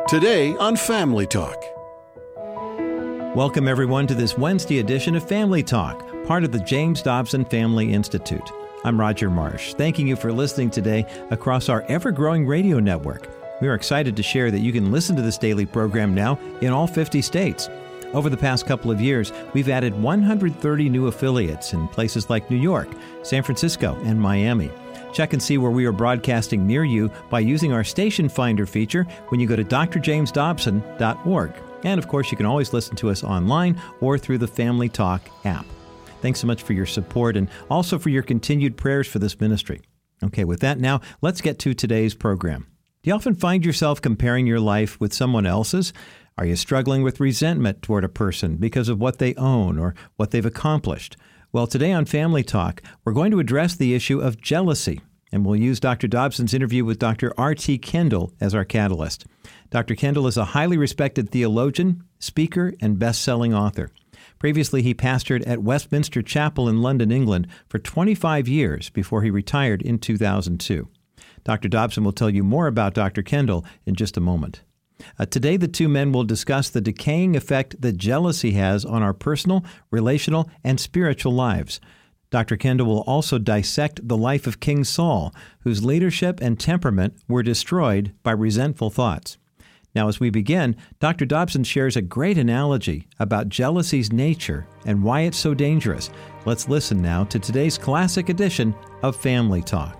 Today on Family Talk. Welcome everyone to this Wednesday edition of Family Talk, part of the James Dobson Family Institute. I'm Roger Marsh, thanking you for listening today across our ever-growing radio network. We are excited to share that you can listen to this daily program now in all 50 states. Over the past couple of years, we've added 130 new affiliates in places like New York, San Francisco, and Miami. Check and see where we are broadcasting near you by using our Station Finder feature when you go to drjamesdobson.org. And of course, you can always listen to us online or through the Family Talk app. Thanks so much for your support and also for your continued prayers for this ministry. Okay, with that now, let's get to today's program. Do you often find yourself comparing your life with someone else's? Are you struggling with resentment toward a person because of what they own or what they've accomplished? Well, today on Family Talk, we're going to address the issue of jealousy, and we'll use Dr. Dobson's interview with Dr. R.T. Kendall as our catalyst. Dr. Kendall is a highly respected theologian, speaker, and best-selling author. Previously, he pastored at Westminster Chapel in London, England, for 25 years before he retired in 2002. Dr. Dobson will tell you more about Dr. Kendall in just a moment. Today, the two men will discuss the decaying effect that jealousy has on our personal, relational, and spiritual lives. Dr. Kendall will also dissect the life of King Saul, whose leadership and temperament were destroyed by resentful thoughts. Now, as we begin, Dr. Dobson shares a great analogy about jealousy's nature and why it's so dangerous. Let's listen now to today's classic edition of Family Talk.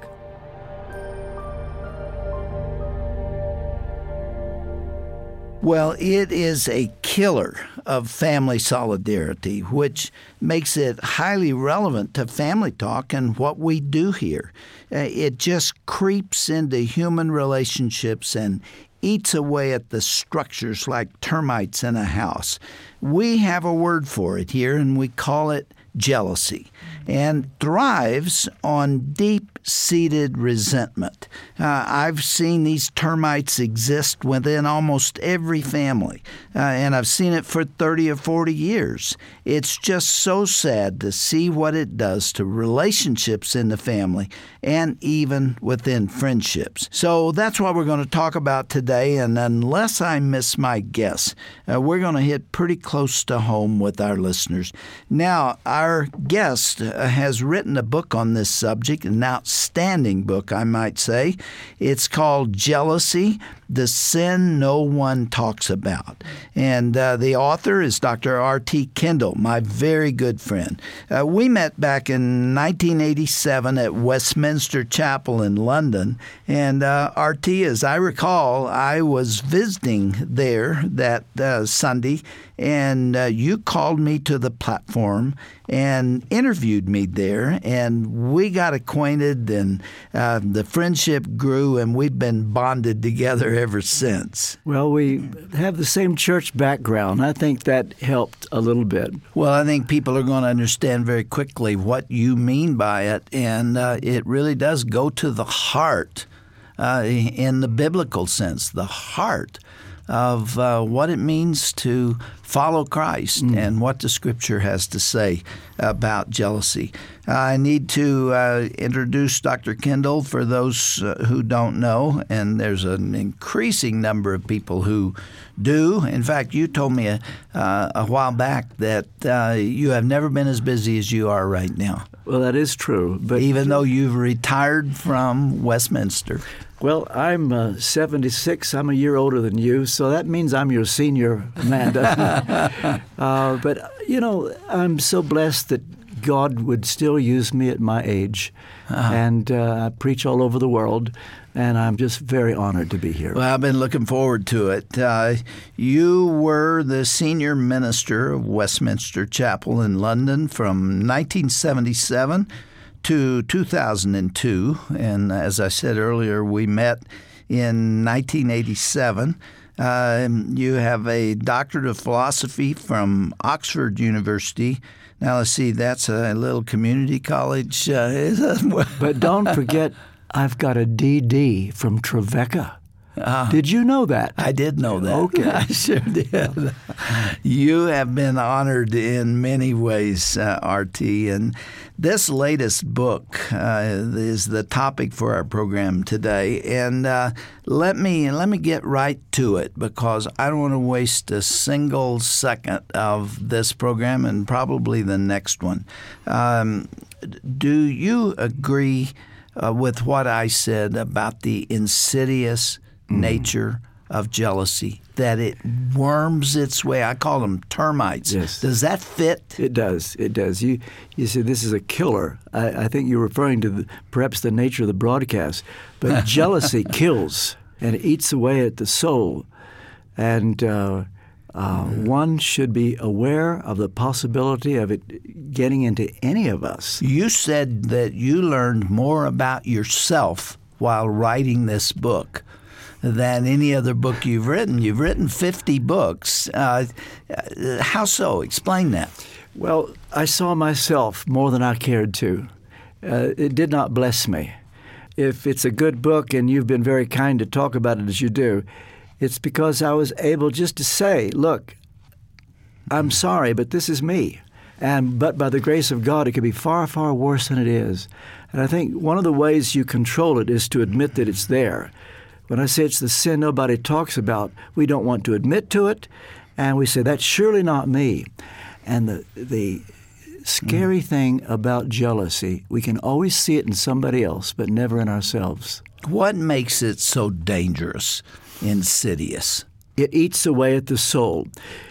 Well, it is a killer of family solidarity, which makes it highly relevant to Family Talk and what we do here. It just creeps into human relationships and eats away at the structures like termites in a house. We have a word for it here, and we call it jealousy, and thrives on deep-seated resentment. I've seen these termites exist within almost every family, and I've seen it for 30 or 40 years. It's just so sad to see what it does to relationships in the family and even within friendships. So that's what we're going to talk about today, and unless I miss my guess, we're going to hit pretty close to home with our listeners. Now, our guest has written a book on this subject, an outstanding book, I might say. It's called Jealousy, the Sin No One Talks About. And the author is Dr. R.T. Kendall, my very good friend. We met back in 1987 at Westminster Chapel in London. And R.T., as I recall, I was visiting there that Sunday, and you called me to the platform and interviewed me there, and we got acquainted, and the friendship grew, and we've been bonded together ever since. Well, we have the same church background. I think that helped a little bit. Well, I think people are going to understand very quickly what you mean by it, and it really does go to the heart, in the biblical sense, the heart of what it means to follow Christ and what the Scripture has to say about jealousy. I need to introduce Dr. Kendall for those who don't know, and there's an increasing number of people who do. In fact, you told me a while back that you have never been as busy as you are right now. Well, that is true. But even though you've retired from Westminster. Well, I'm 76. I'm a year older than you, so that means I'm your senior, Amanda. But, you know, I'm so blessed that God would still use me at my age. And I preach all over the world, and I'm just very honored to be here. Well, I've been looking forward to it. You were the senior minister of Westminster Chapel in London from 1977 to 2002, and as I said earlier, we met in 1987. You have a doctorate of philosophy from Oxford University. Now, let's see, that's a little community college. But don't forget, I've got a DD from Trevecca. Did you know that? I did know that. Okay. I sure did. You have been honored in many ways, RT, and this latest book is the topic for our program today. And let me get right to it, because I don't want to waste a single second of this program and probably the next one. Do you agree with what I said about the insidious nature of jealousy, that it worms its way? I call them termites. Yes. Does that fit? It does. It does. You said this is a killer. I think you're referring to perhaps the nature of the broadcast. But jealousy kills and eats away at the soul. And one should be aware of the possibility of it getting into any of us. You said that you learned more about yourself while writing this book than any other book you've written. You've written 50 books. How so? Explain that. Well, I saw myself more than I cared to. It did not bless me. If it's a good book and you've been very kind to talk about it as you do, it's because I was able just to say, look, I'm sorry, but this is me. But by the grace of God, it could be far, far worse than it is. And I think one of the ways you control it is to admit that it's there. When I say it's the sin nobody talks about, we don't want to admit to it, and we say, that's surely not me. And the scary thing about jealousy, we can always see it in somebody else, but never in ourselves. What makes it so dangerous, insidious? It eats away at the soul.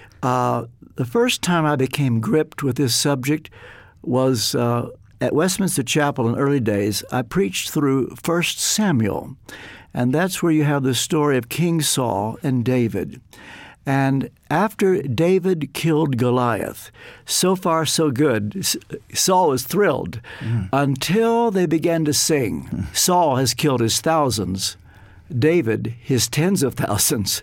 The first time I became gripped with this subject was at Westminster Chapel in early days. I preached through 1 Samuel, and that's where you have the story of King Saul and David. And after David killed Goliath, so far so good, Saul was thrilled until they began to sing, Saul has killed his thousands, David his tens of thousands.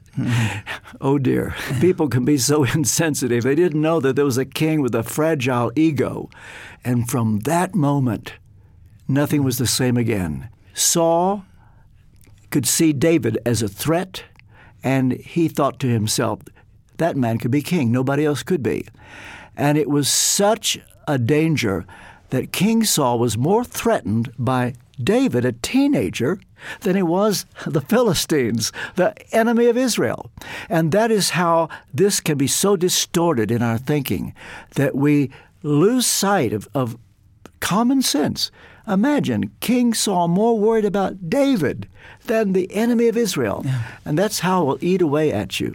Oh dear, people can be so insensitive. They didn't know that there was a king with a fragile ego. And from that moment, nothing was the same again. Saul could see David as a threat, and he thought to himself, that man could be king. Nobody else could be. And it was such a danger that King Saul was more threatened by David, a teenager, than he was the Philistines, the enemy of Israel. And that is how this can be so distorted in our thinking, that we lose sight of common sense. Imagine King Saul more worried about David than the enemy of Israel. Yeah. And that's how it will eat away at you.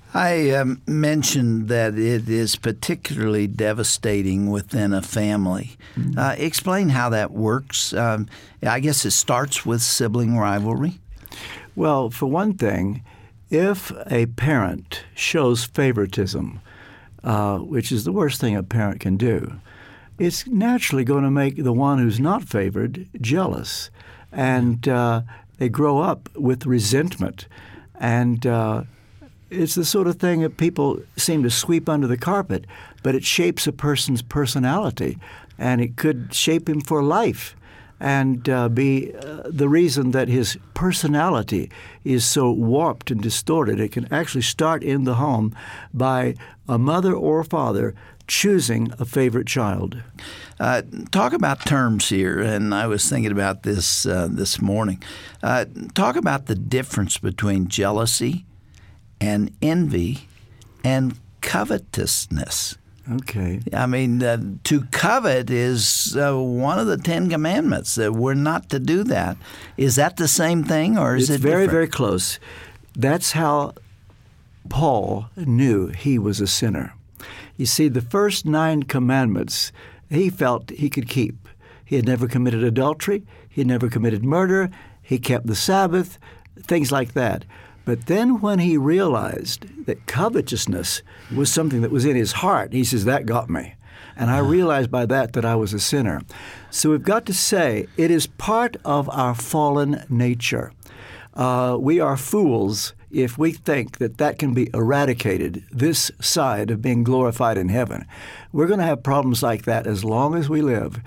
I mentioned that it is particularly devastating within a family. Explain how that works. I guess it starts with sibling rivalry. Well, for one thing, if a parent shows favoritism, which is the worst thing a parent can do, it's naturally going to make the one who's not favored jealous. And they grow up with resentment. And it's the sort of thing that people seem to sweep under the carpet, but it shapes a person's personality, and it could shape him for life and be the reason that his personality is so warped and distorted. It can actually start in the home by a mother or a father choosing a favorite child. Talk about terms here, and I was thinking about this this morning. Talk about the difference between jealousy and envy and covetousness. Okay. I mean, to covet is one of the 10 Commandments, that we're not to do that. Is that the same thing, or is it very, different? very close. That's how Paul knew he was a sinner. You see, the first 9 commandments he felt he could keep. He had never committed adultery. He had never committed murder. He kept the Sabbath, things like that. But then when he realized that covetousness was something that was in his heart, he says, that got me. And I realized by that I was a sinner. So we've got to say it is part of our fallen nature. We are fools if we think that can be eradicated this side of being glorified in heaven. We're going to have problems like that as long as we live.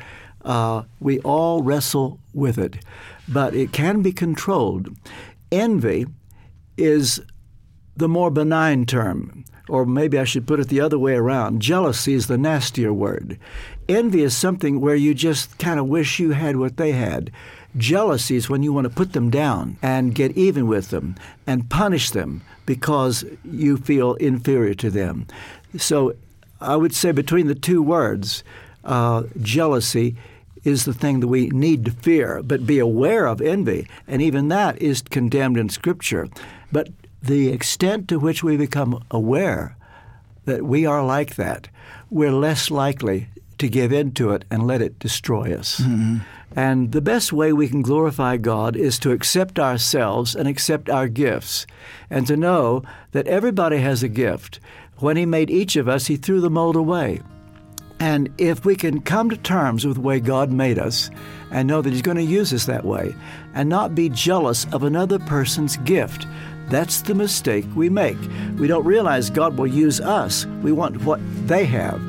We all wrestle with it, but it can be controlled. Envy is the more benign term, or maybe I should put it the other way around. Jealousy is the nastier word. Envy is something where you just kind of wish you had what they had. Jealousy is when you want to put them down and get even with them and punish them because you feel inferior to them. So I would say between the two words, jealousy is the thing that we need to fear, but be aware of envy. And even that is condemned in Scripture. But the extent to which we become aware that we are like that, we're less likely to give in to it and let it destroy us. Mm-hmm. And the best way we can glorify God is to accept ourselves and accept our gifts, and to know that everybody has a gift. When He made each of us, He threw the mold away. And if we can come to terms with the way God made us and know that He's going to use us that way and not be jealous of another person's gift, that's the mistake we make. We don't realize God will use us. We want what they have.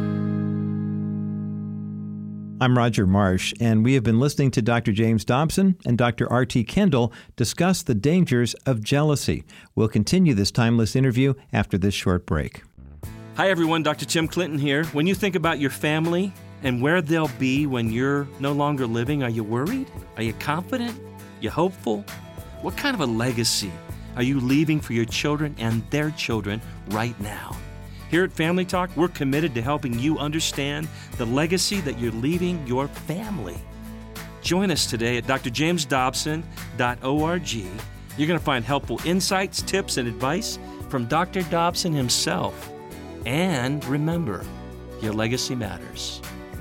I'm Roger Marsh, and we have been listening to Dr. James Dobson and Dr. R.T. Kendall discuss the dangers of jealousy. We'll continue this timeless interview after this short break. Hi, everyone. Dr. Tim Clinton here. When you think about your family and where they'll be when you're no longer living, are you worried? Are you confident? You hopeful? What kind of a legacy are you leaving for your children and their children right now? Here at Family Talk, we're committed to helping you understand the legacy that you're leaving your family. Join us today at drjamesdobson.org. You're going to find helpful insights, tips, and advice from Dr. Dobson himself. And remember, your legacy matters.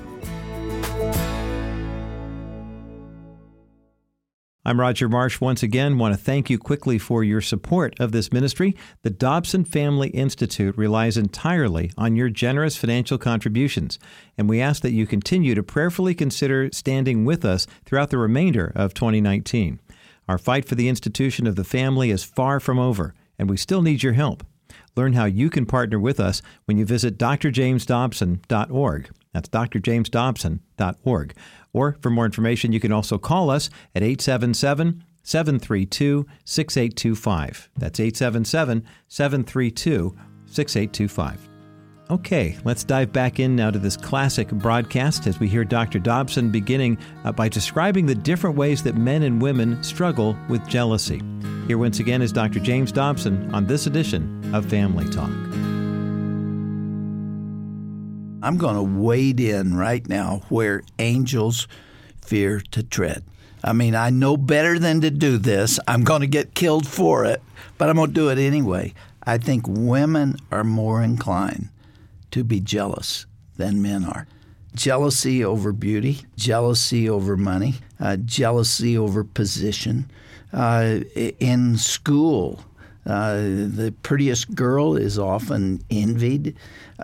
I'm Roger Marsh. Once again, want to thank you quickly for your support of this ministry. The Dobson Family Institute relies entirely on your generous financial contributions, and we ask that you continue to prayerfully consider standing with us throughout the remainder of 2019. Our fight for the institution of the family is far from over, and we still need your help. Learn how you can partner with us when you visit drjamesdobson.org. That's drjamesdobson.org. Or for more information, you can also call us at 877-732-6825. That's 877-732-6825. Okay, let's dive back in now to this classic broadcast as we hear Dr. Dobson beginning by describing the different ways that men and women struggle with jealousy. Here once again is Dr. James Dobson on this edition of Family Talk. I'm going to wade in right now where angels fear to tread. I mean, I know better than to do this. I'm going to get killed for it, but I'm going to do it anyway. I think women are more inclined to be jealous than men are. Jealousy over beauty, jealousy over money, jealousy over position. In school, the prettiest girl is often envied.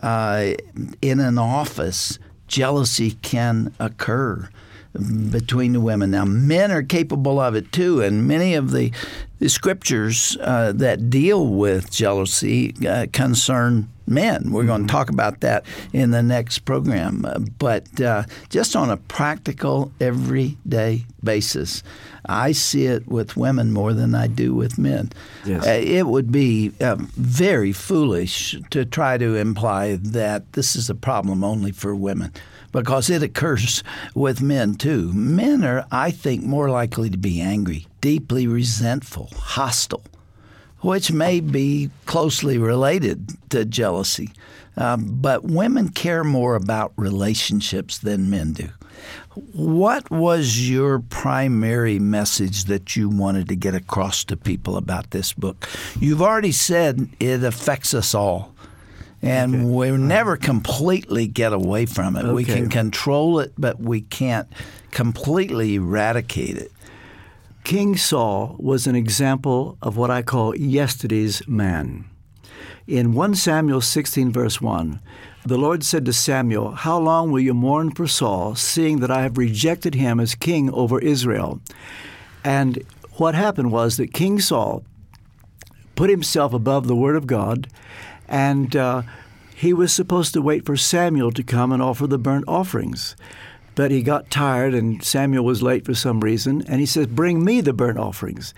In an office, jealousy can occur between the women. Now, men are capable of it too, and many of the scriptures that deal with jealousy concern men. We're going to talk about that in the next program. But just on a practical, everyday basis, I see it with women more than I do with men. Yes. It would be very foolish to try to imply that this is a problem only for women, because it occurs with men too. Men are, I think, more likely to be angry, deeply resentful, hostile, which may be closely related to jealousy. But women care more about relationships than men do. What was your primary message that you wanted to get across to people about this book? You've already said it affects us all. And we'll never completely get away from it. We can control it, but we can't completely eradicate it. King Saul was an example of what I call yesterday's man. In 1 Samuel 16, verse 1, the Lord said to Samuel, "How long will you mourn for Saul, seeing that I have rejected him as king over Israel?" And what happened was that King Saul put himself above the Word of God, and he was supposed to wait for Samuel to come and offer the burnt offerings. But he got tired, and Samuel was late for some reason, and he says, "Bring me the burnt offerings."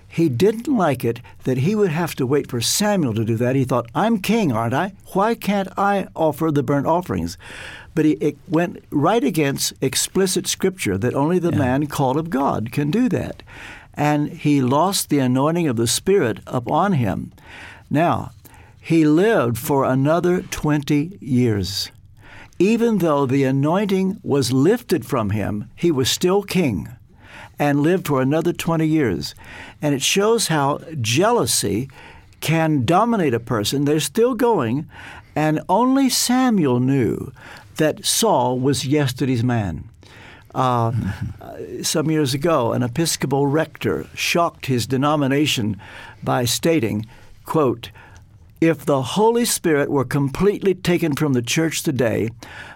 he didn't like it that he would have to wait for Samuel to do that. He thought, I'm king, aren't I? Why can't I offer the burnt offerings? But it went right against explicit Scripture that only the man called of God can do that. And he lost the anointing of the Spirit upon him. Now, he lived for another 20 years. Even though the anointing was lifted from him, he was still king and lived for another 20 years. And it shows how jealousy can dominate a person. They're still going, and only Samuel knew that Saul was yesterday's man. Some years ago, an Episcopal rector shocked his denomination by stating, quote, if the Holy Spirit were completely taken from the church today,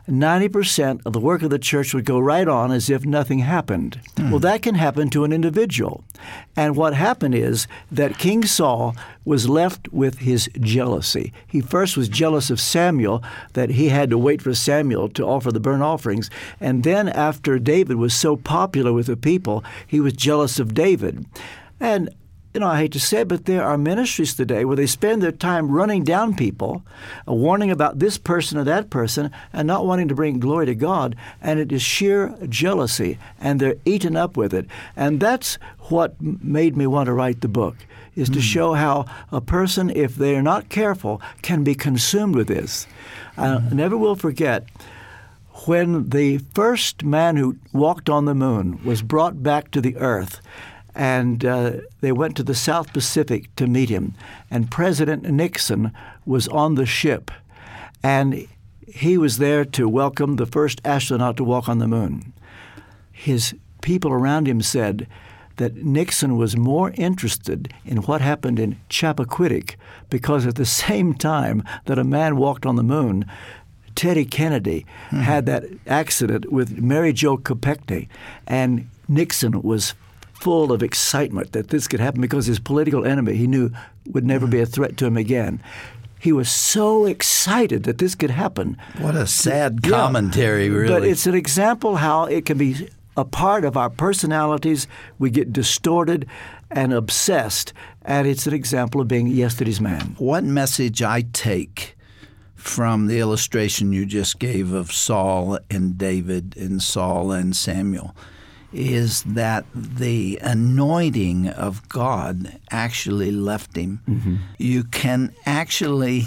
90% of the work of the church would go right on as if nothing happened. Well, that can happen to an individual. And what happened is that King Saul was left with his jealousy. He first was jealous of Samuel, that he had to wait for Samuel to offer the burnt offerings. And then after David was so popular with the people, he was jealous of David. And I hate to say it, but there are ministries today where they spend their time running down people, warning about this person or that person, and not wanting to bring glory to God. And it is sheer jealousy, and they're eaten up with it. And that's what made me want to write the book, is to show how a person, if they're not careful, can be consumed with this. I never will forget when the first man who walked on the moon was brought back to the earth. And they went to the South Pacific to meet him. And President Nixon was on the ship. And he was there to welcome the first astronaut to walk on the moon. His people around him said that Nixon was more interested in what happened in Chappaquiddick, because at the same time that a man walked on the moon, Teddy Kennedy had that accident with Mary Jo Kopechne. And Nixon was full of excitement that this could happen because his political enemy, he knew, would never be a threat to him again. He was so excited that this could happen. What a sad commentary, really. But it's an example how it can be a part of our personalities. We get distorted and obsessed, and it's an example of being yesterday's man. What message I take from the illustration you just gave of Saul and David and Saul and Samuel is that the anointing of God actually left him. You can actually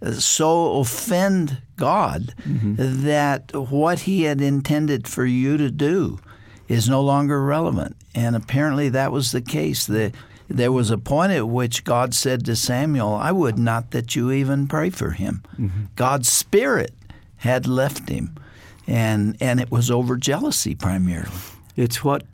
so offend God that what he had intended for you to do is no longer relevant. And apparently that was the case. There was a point at which God said to Samuel, I would not that you even pray for him. God's Spirit had left him, and it was over jealousy primarily. It's what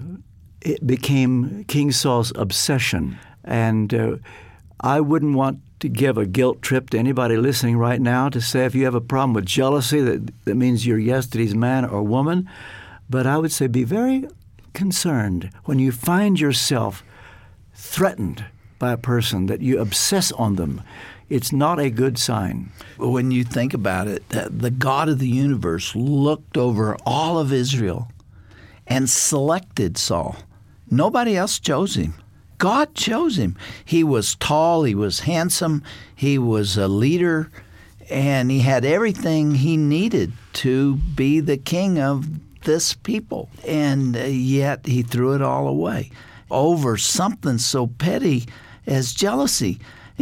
it became King Saul's obsession. And I wouldn't want to give a guilt trip to anybody listening right now to say if you have a problem with jealousy, that means you're yesterday's man or woman. But I would say be very concerned when you find yourself threatened by a person, that you obsess on them. It's not a good sign. When you think about it, the God of the universe looked over all of Israel and selected Saul. Nobody else chose him. God chose him. He was tall, he was handsome, he was a leader, and he had everything he needed to be the king of this people. And yet he threw it all away over something so petty as jealousy. He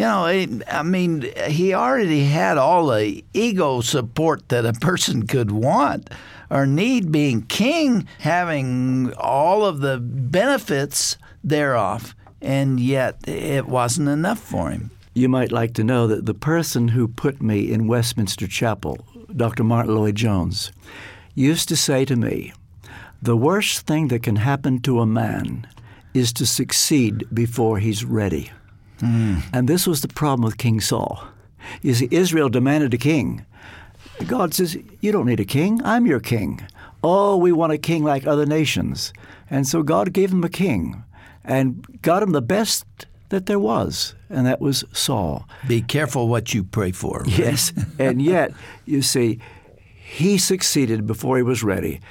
already had all the ego support that a person could want or need, being king, having all of the benefits thereof, and yet it wasn't enough for him. You might like to know that the person who put me in Westminster Chapel, Dr. Martin Lloyd-Jones, used to say to me, the worst thing that can happen to a man is to succeed before he's ready. And this was the problem with King Saul. You see, Israel demanded a king. God says, you don't need a king. I'm your king. Oh, we want a king like other nations. And so God gave him a king and got him the best that there was, and that was Saul. Be careful what you pray for. Yes, and yet, you see, he succeeded before he was ready.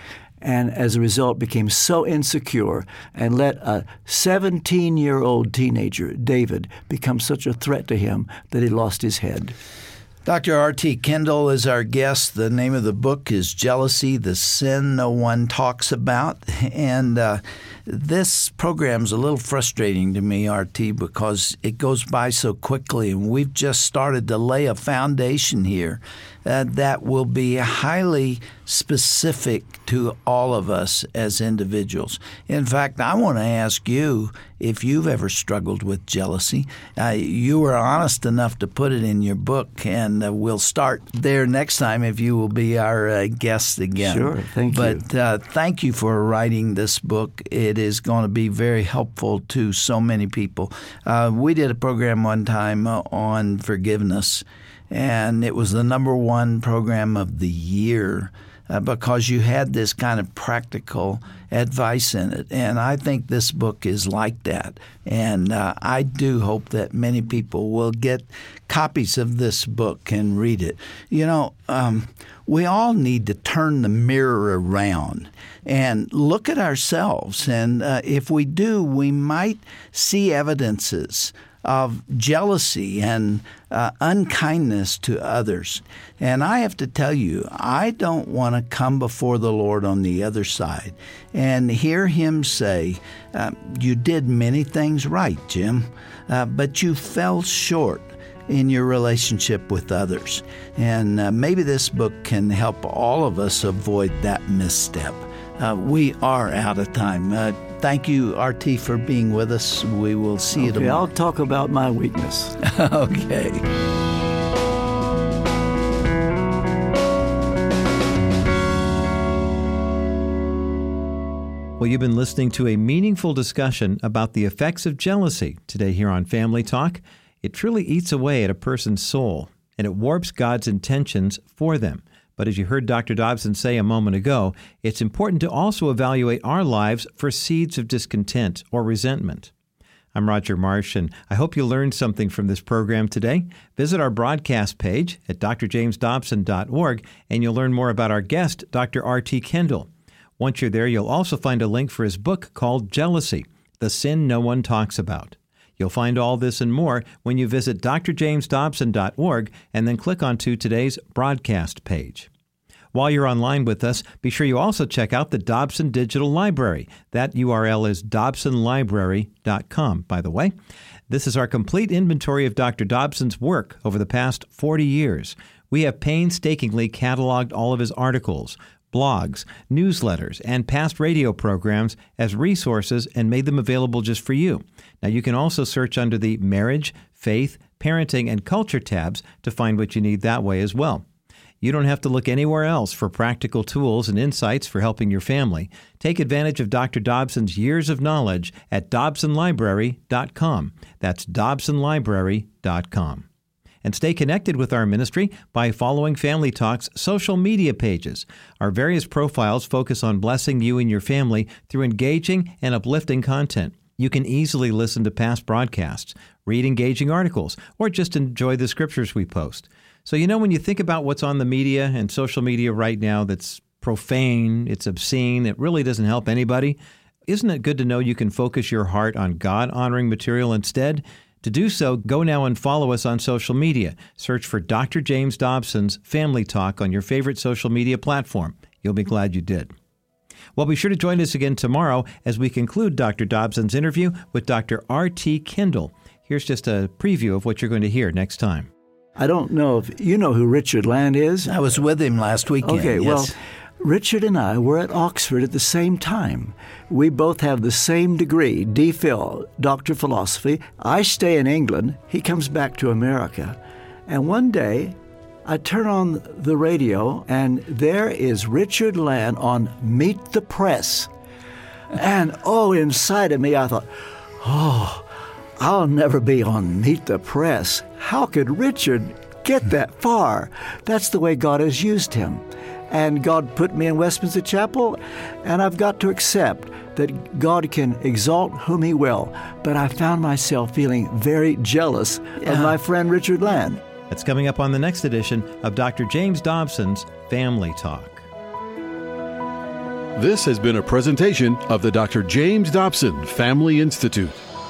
and as a result became so insecure and let a 17-year-old teenager, David, become such a threat to him that he lost his head. Dr. R.T. Kendall is our guest. The name of the book is Jealousy, the Sin No One Talks About. And this program's a little frustrating to me, R.T., because it goes by so quickly, and we've just started to lay a foundation here that will be highly specific to all of us as individuals. In fact, I want to ask you if you've ever struggled with jealousy. You were honest enough to put it in your book, and we'll start there next time if you will be our guest again. Sure, thank you. But thank you for writing this book. It is going to be very helpful to so many people. We did a program one time on forgiveness, and it was the #1 program of the year because you had this kind of practical advice in it. And I think this book is like that. And I do hope that many people will get copies of this book and read it. You know, we all need to turn the mirror around and look at ourselves. And if we do, we might see evidences of jealousy and unkindness to others. And I have to tell you, I don't want to come before the Lord on the other side and hear Him say, you did many things right, Jim, but you fell short in your relationship with others. And maybe this book can help all of us avoid that misstep. We are out of time. Thank you, R.T., for being with us. We will see you tomorrow. I'll talk about my weakness. Okay. Well, you've been listening to a meaningful discussion about the effects of jealousy today here on Family Talk. It truly eats away at a person's soul, and it warps God's intentions for them. But as you heard Dr. Dobson say a moment ago, it's important to also evaluate our lives for seeds of discontent or resentment. I'm Roger Marsh, and I hope you learned something from this program today. Visit our broadcast page at drjamesdobson.org, and you'll learn more about our guest, Dr. R.T. Kendall. Once you're there, you'll also find a link for his book called Jealousy, the Sin No One Talks About. You'll find all this and more when you visit drjamesdobson.org and then click onto today's broadcast page. While you're online with us, be sure you also check out the Dobson Digital Library. That URL is dobsonlibrary.com, by the way. This is our complete inventory of Dr. Dobson's work over the past 40 years. We have painstakingly cataloged all of his articles, blogs, newsletters, and past radio programs as resources and made them available just for you. Now, you can also search under the Marriage, Faith, Parenting, and Culture tabs to find what you need that way as well. You don't have to look anywhere else for practical tools and insights for helping your family. Take advantage of Dr. Dobson's years of knowledge at dobsonlibrary.com. That's dobsonlibrary.com. And stay connected with our ministry by following Family Talk's social media pages. Our various profiles focus on blessing you and your family through engaging and uplifting content. You can easily listen to past broadcasts, read engaging articles, or just enjoy the scriptures we post. So, you know, when you think about what's on the media and social media right now that's profane, it's obscene, it really doesn't help anybody, isn't it good to know you can focus your heart on God-honoring material instead? To do so, go now and follow us on social media. Search for Dr. James Dobson's Family Talk on your favorite social media platform. You'll be glad you did. Well, be sure to join us again tomorrow as we conclude Dr. Dobson's interview with Dr. R.T. Kendall. Here's just a preview of what you're going to hear next time. I don't know if you know who Richard Land is. I was with him last weekend. Okay, yes. Well, Richard and I were at Oxford at the same time. We both have the same degree, D.Phil, Doctor of Philosophy. I stay in England. He comes back to America. And one day, I turn on the radio, and there is Richard Land on Meet the Press. And, inside of me, I thought, I'll never be on Meet the Press. How could Richard get that far? That's the way God has used him. And God put me in Westminster Chapel, and I've got to accept that God can exalt whom He will. But I found myself feeling very jealous of my friend Richard Land. That's coming up on the next edition of Dr. James Dobson's Family Talk. This has been a presentation of the Dr. James Dobson Family Institute.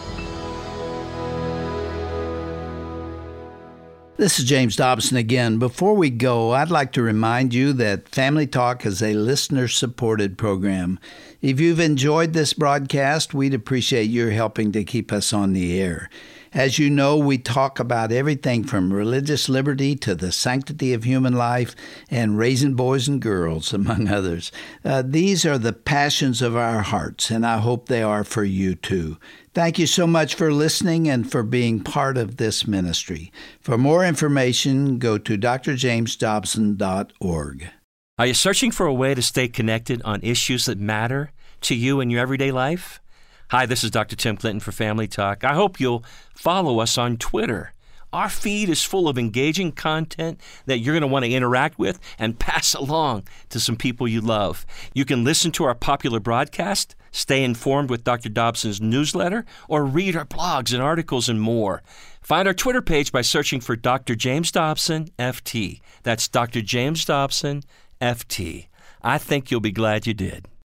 This is James Dobson again. Before we go, I'd like to remind you that Family Talk is a listener-supported program. If you've enjoyed this broadcast, we'd appreciate your helping to keep us on the air. As you know, we talk about everything from religious liberty to the sanctity of human life and raising boys and girls, among others. These are the passions of our hearts, and I hope they are for you too. Thank you so much for listening and for being part of this ministry. For more information, go to drjamesdobson.org. Are you searching for a way to stay connected on issues that matter to you in your everyday life? Hi, this is Dr. Tim Clinton for Family Talk. I hope you'll follow us on Twitter. Our feed is full of engaging content that you're going to want to interact with and pass along to some people you love. You can listen to our popular broadcast, stay informed with Dr. Dobson's newsletter, or read our blogs and articles and more. Find our Twitter page by searching for Dr. James Dobson, FT. That's Dr. James Dobson, FT. I think you'll be glad you did.